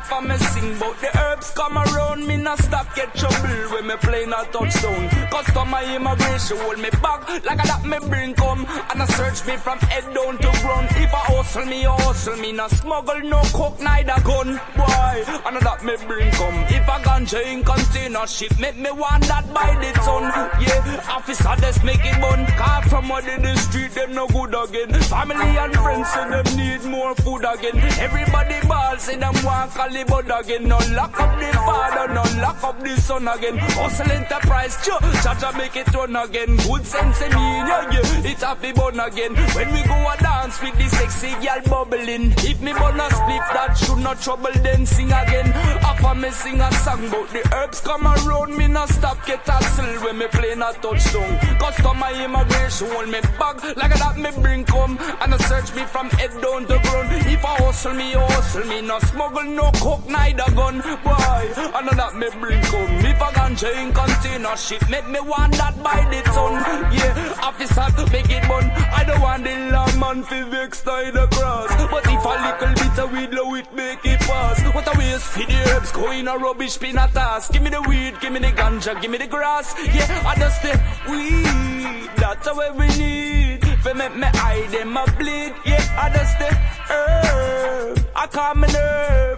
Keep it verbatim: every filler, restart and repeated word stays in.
After me sing about the herbs come around, me not stop get trouble when me play a touchdown. Customer immigration hold me back like a that me bring come, and I search me from head down to ground. If I hustle me, I hustle me, no smuggle, no coke, neither gun. Boy, and that me bring come. If I ganja in container ship, make me want that by the ton. Yeah, officer just make it bun. Car from what in the street, them no good again. Family and friends say them need more food again. Everybody balls say them want Calibut again. No lock up the father, no lock up the son again. Hustle enterprise, cho, cha-cha make it run again. Good sense in me, yeah, yeah, it's happy bun again. When we go a dance with the sexy girl bubbling, if me bun a split, that should not trouble, then sing again. After me sing a song about the herbs come around, me not stop get hustle when me play a touchdown. Customer immigration hold me back like that me bring come, and I search me from head down to ground. If I hustle me, I hustle me, no smuggle, no coke, neither gun. Boy, and that me bring come. If I ganja in container ship, make me want that by the ton. Yeah, officer to make it bun. I don't want the lawman to vex tie the cross, but if a little bit of weed low it make it pass. What a waste for the herbs, go in a rubbish bin a task. Give me the weed, give me the ganja, give me the grass. Yeah, I just the weed, that's what we need. For make me eye them a bleed. Yeah, I just the herb, I calm my nerve.